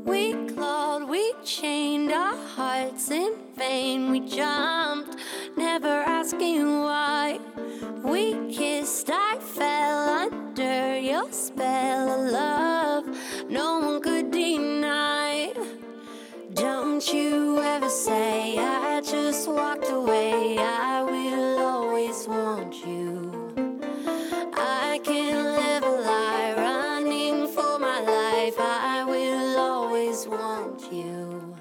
We clawed, we chained our hearts in vain. We jumped, never asking why. We kissed, I fell under your spell of love no one could deny. Don't you ever say I just walked away. I will always want you. I can't live a lie, running for my life. I will always want you.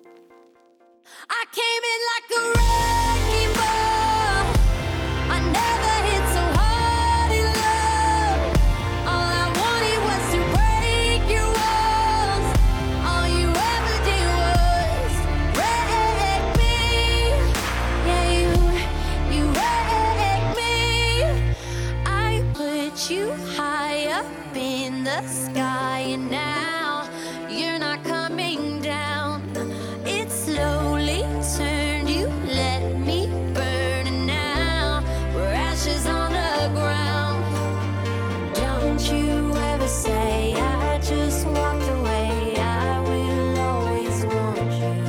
I came in like a wrecking ball. I never hit so hard in love. All I wanted was to break your walls. All you ever did was wreck me. Yeah, you wrecked me. I put you high up in the sky, and now you're not coming down. It slowly turned, you let me burn, and now we're ashes on the ground. Don't you ever say I just walked away. I will always want you.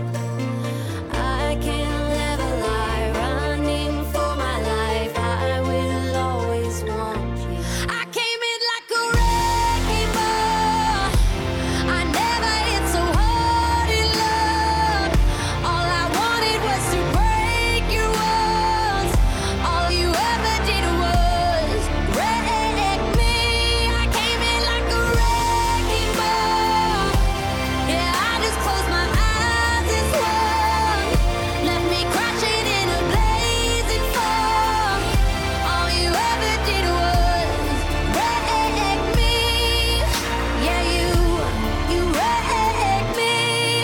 I can't live a lie, running for my life. I will always want you. I came in like a wrecking ball. I never hit so hard in love. All I wanted was to break your walls. All you ever did was wreck me. I came in like a wrecking ball. Yeah, I just closed my eyes and swung. Left me crashing in a blazing fall. All you ever did was wreck me. Yeah, you wrecked me.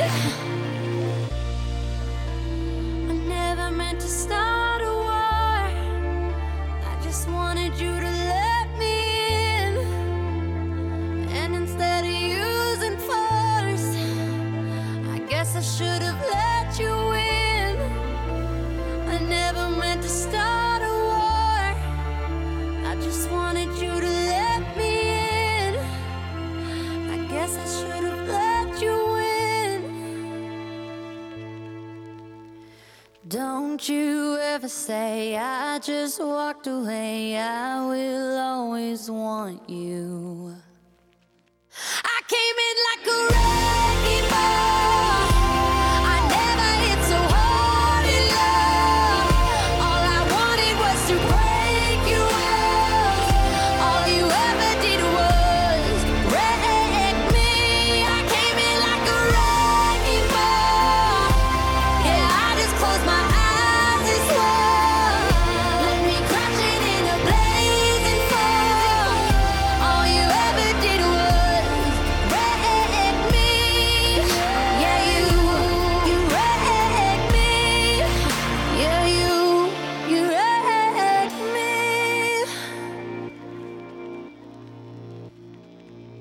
I never meant to start a war. I just wanted you to let me in. And instead of using force, I guess I should have let you in. I never meant to start a war. I just wanted you to let me in. I guess I should have let you in. Don't you ever say I just walked away. I will always want you. I came in like a wrecking ball.